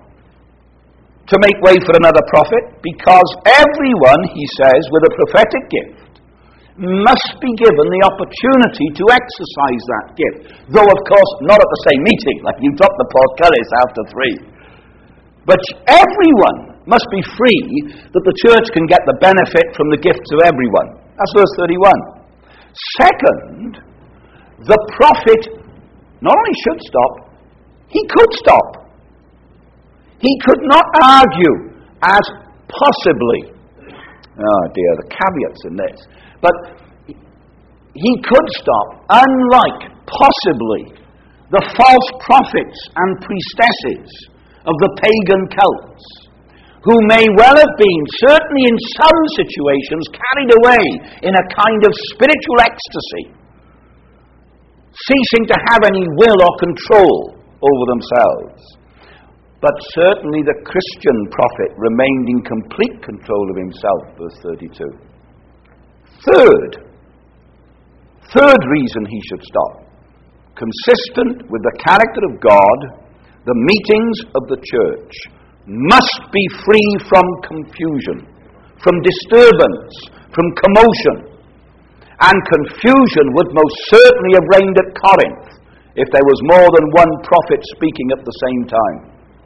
Speaker 1: to make way for another prophet, because everyone, he says, with a prophetic gift must be given the opportunity to exercise that gift. Though, of course, not at the same meeting, like you drop the portcullis after three. But everyone must be free that the church can get the benefit from the gifts of everyone. That's verse thirty-one. Second, the prophet not only should stop, he could stop. He could not argue as possibly. Oh dear, the caveats in this. But he could stop, unlike possibly the false prophets and priestesses of the pagan cults, who may well have been, certainly in some situations, carried away in a kind of spiritual ecstasy, ceasing to have any will or control over themselves. But certainly the Christian prophet remained in complete control of himself, verse thirty-two. Third, third reason he should stop. Consistent with the character of God, the meetings of the church must be free from confusion, from disturbance, from commotion. And confusion would most certainly have reigned at Corinth if there was more than one prophet speaking at the same time.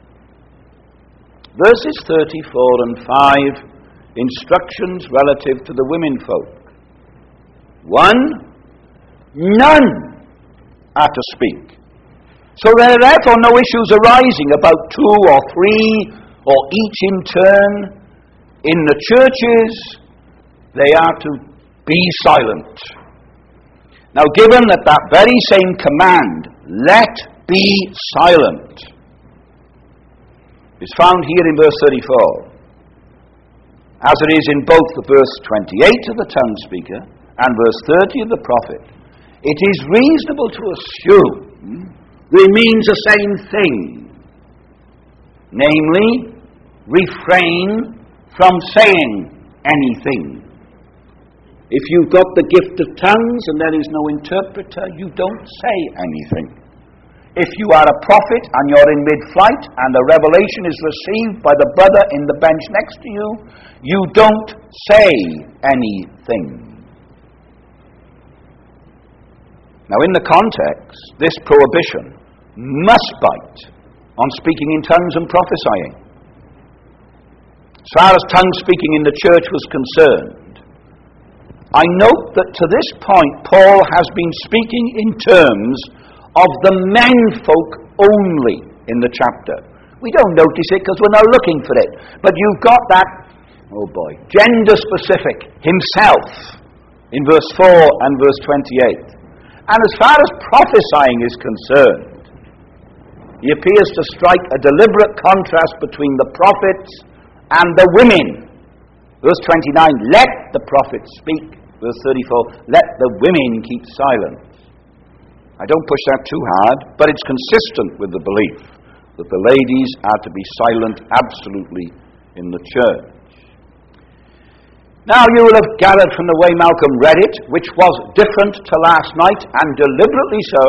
Speaker 1: Verses thirty-four and five, instructions relative to the women folk. One, none are to speak. So there are therefore no issues arising about two or three, or each in turn. In the churches, they are to be silent. Now, given that that very same command, let be silent, is found here in verse thirty-four, as it is in both the verse twenty-eight of the tongue speaker and verse thirty of the prophet, it is reasonable to assume that it means the same thing, namely, refrain from saying anything. If you've got the gift of tongues and there is no interpreter, you don't say anything. If you are a prophet and you're in mid-flight and a revelation is received by the brother in the bench next to you, you don't say anything. Now, in the context, this prohibition must bite on speaking in tongues and prophesying. As far as tongue speaking in the church was concerned, I note that to this point Paul has been speaking in terms of the menfolk only in the chapter. We don't notice it because we're not looking for it. But you've got that, oh boy, gender-specific himself in verse four and verse twenty-eight. And as far as prophesying is concerned, he appears to strike a deliberate contrast between the prophets and the women. Verse twenty-nine, let the prophets speak. Verse thirty-four, let the women keep silent. I don't push that too hard, but it's consistent with the belief that the ladies are to be silent absolutely in the church. Now you will have gathered from the way Malcolm read it, which was different to last night, and deliberately so,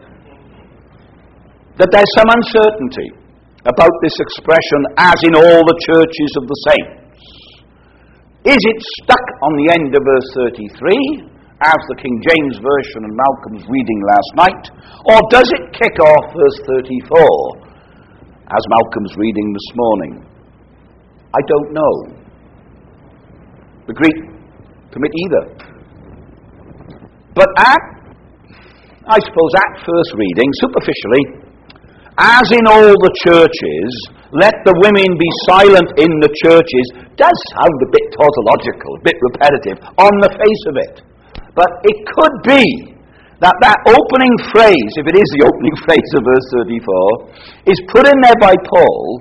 Speaker 1: that there's some uncertainty about this expression, as in all the churches of the saints. Is it stuck on the end of verse thirty-three, as the King James Version and Malcolm's reading last night, or does it kick off verse thirty-four, as Malcolm's reading this morning? I don't know. The Greek permit either. But at, I suppose at first reading, superficially, as in all the churches, let the women be silent in the churches, does sound a bit tautological, a bit repetitive on the face of it. But it could be that that opening phrase, if it is the opening phrase of verse thirty-four, is put in there by Paul,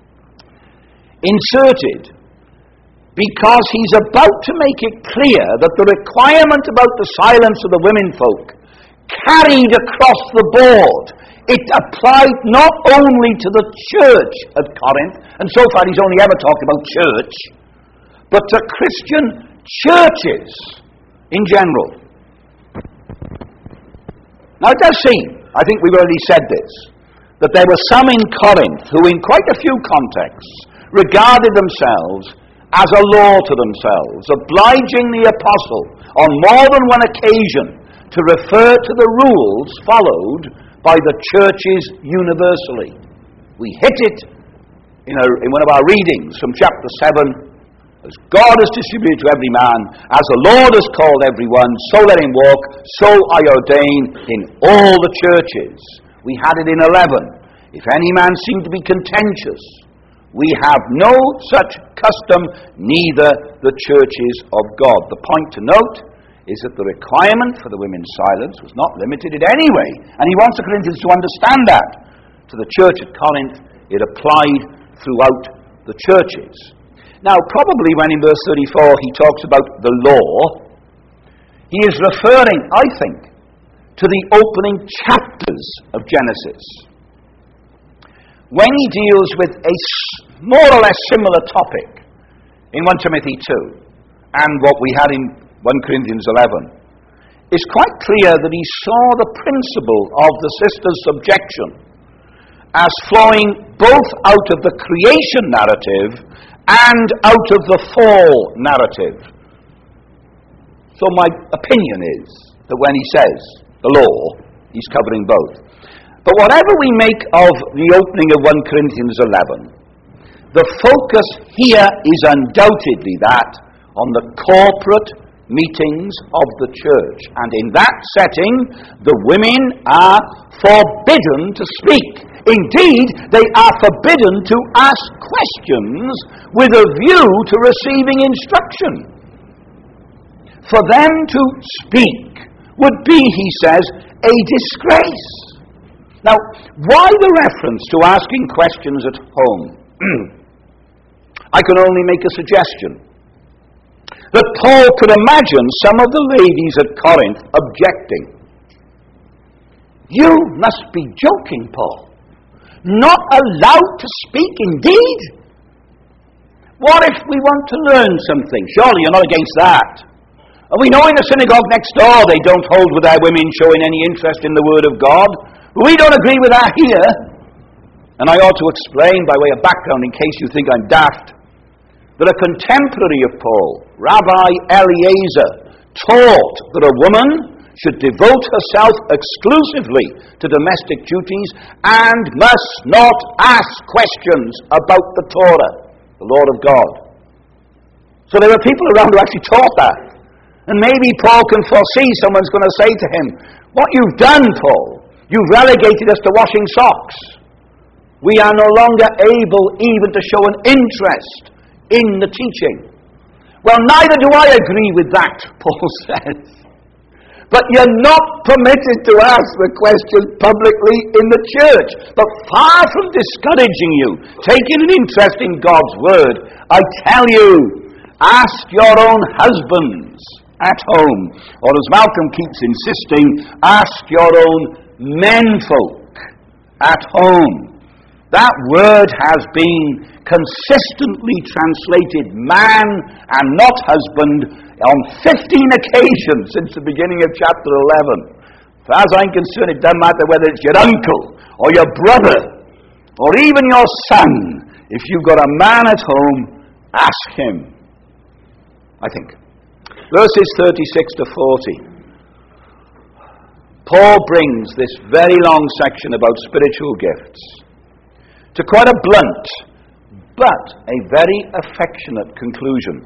Speaker 1: inserted, because he's about to make it clear that the requirement about the silence of the women folk carried across the board. It applied not only to the church at Corinth, and so far he's only ever talked about church, but to Christian churches in general. Now it does seem, I think we've already said this, that there were some in Corinth who in quite a few contexts regarded themselves as a law to themselves, obliging the apostle on more than one occasion to refer to the rules followed by the churches universally. We hit it in, a, in one of our readings from chapter seven. As God has distributed to every man, as the Lord has called everyone, so let him walk, so I ordain in all the churches. We had it in eleven. If any man seem to be contentious, we have no such custom, neither the churches of God. The point to note is that the requirement for the women's silence was not limited in any way. And he wants the Corinthians to understand that. To the church at Corinth, it applied throughout the churches. Now, probably when in verse thirty-four he talks about the law, he is referring, I think, to the opening chapters of Genesis, when he deals with a more or less similar topic in First Timothy two and what we had in First Corinthians eleven. It's quite clear that he saw the principle of the sister's subjection as flowing both out of the creation narrative and out of the fall narrative. So my opinion is that when he says the law, he's covering both. But whatever we make of the opening of First Corinthians eleven, the focus here is undoubtedly that on the corporate meetings of the church. And in that setting, the women are forbidden to speak. Indeed, they are forbidden to ask questions with a view to receiving instruction. For them to speak would be, he says, a disgrace. Now, why the reference to asking questions at home? I can only make a suggestion. That Paul could imagine some of the ladies at Corinth objecting. You must be joking, Paul. Not allowed to speak indeed? What if we want to learn something? Surely you're not against that. And we know in the synagogue next door they don't hold with their women showing any interest in the Word of God. But we don't agree with that here. And I ought to explain by way of background in case you think I'm daft, that a contemporary of Paul, Rabbi Eliezer, taught that a woman should devote herself exclusively to domestic duties and must not ask questions about the Torah, the Lord of God. So there were people around who actually taught that. And maybe Paul can foresee someone's going to say to him, what you've done, Paul, you've relegated us to washing socks. We are no longer able even to show an interest in the teaching. Well, neither do I agree with that, Paul says. But you're not permitted to ask the question publicly in the church. But far from discouraging you, taking an interest in God's Word, I tell you, ask your own husbands at home. Or as Malcolm keeps insisting, ask your own menfolk at home. That word has been consistently translated man and not husband on fifteen occasions since the beginning of chapter eleven. As far as I'm concerned, it doesn't matter whether it's your uncle or your brother or even your son. If you've got a man at home, ask him. I think. Verses thirty-six to forty. Paul brings this very long section about spiritual gifts to quite a blunt but a very affectionate conclusion.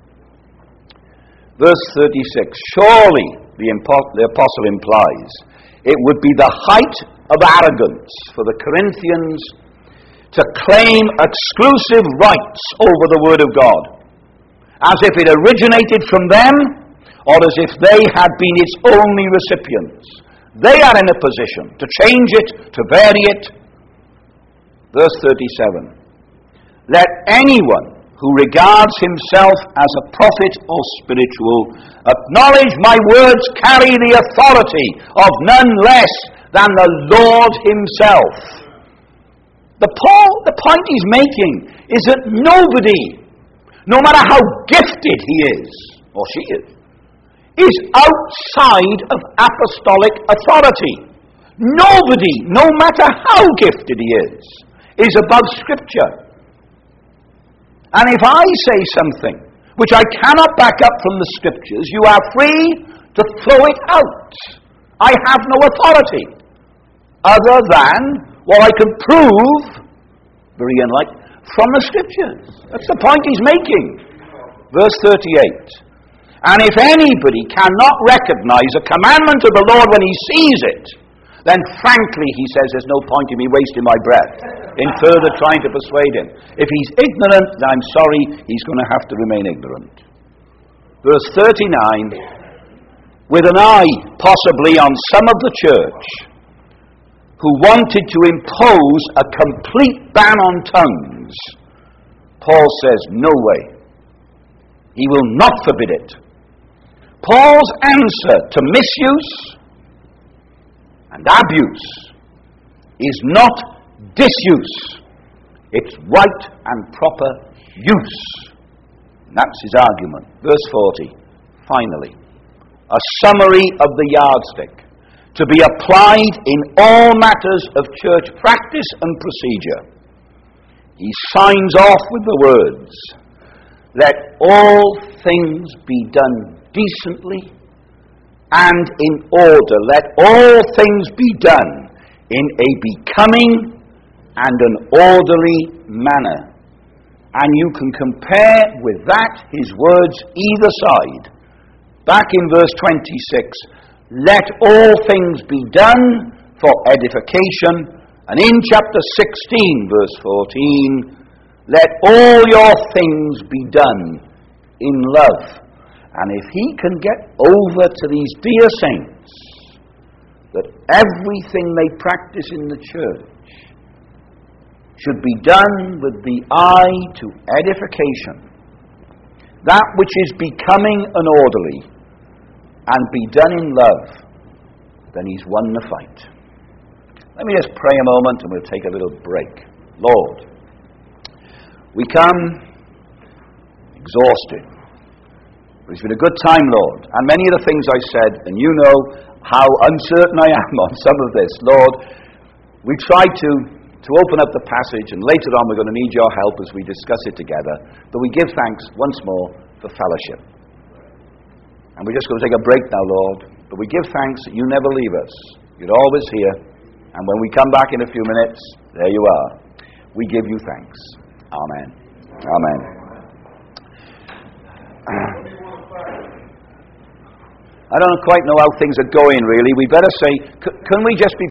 Speaker 1: Verse thirty-six, surely, the, impo- the apostle implies, it would be the height of arrogance for the Corinthians to claim exclusive rights over the Word of God, as if it originated from them, or as if they had been its only recipients. They are in a position to change it, to vary it. Verse thirty-seven, let anyone who regards himself as a prophet or spiritual acknowledge my words carry the authority of none less than the Lord himself. The, Paul, the point he's making is that nobody, no matter how gifted he is, or she is, is outside of apostolic authority. Nobody, no matter how gifted he is, is above Scripture. And if I say something which I cannot back up from the Scriptures, you are free to throw it out. I have no authority other than what I can prove, very unlike, from the Scriptures. That's the point he's making. Verse thirty-eight. And if anybody cannot recognize a commandment of the Lord when he sees it, then frankly, he says, there's no point in me wasting my breath in further trying to persuade him. If he's ignorant, then I'm sorry, he's going to have to remain ignorant. Verse thirty-nine, with an eye possibly on some of the church who wanted to impose a complete ban on tongues, Paul says, no way. He will not forbid it. Paul's answer to misuse and abuse is not disuse. It's right and proper use. And that's his argument. Verse forty, finally, a summary of the yardstick to be applied in all matters of church practice and procedure. He signs off with the words, let all things be done decently and in order. Let all things be done in a becoming and an orderly manner. And you can compare with that his words either side. Back in verse twenty-six, let all things be done for edification. And in chapter sixteen, verse fourteen, let all your things be done in love. And if he can get over to these dear saints that everything they practice in the church should be done with the eye to edification, that which is becoming and orderly, and be done in love, then he's won the fight. Let me just pray a moment and we'll take a little break. Lord, we come exhausted. It's been a good time, Lord. And many of the things I said, and you know how uncertain I am on some of this. Lord, we tried to, to open up the passage, and later on we're going to need your help as we discuss it together. But we give thanks once more for fellowship. And we're just going to take a break now, Lord. But we give thanks that you never leave us. You're always here. And when we come back in a few minutes, there you are. We give you thanks. Amen. Amen. I don't quite know how things are going, really. We better say, c- can we just be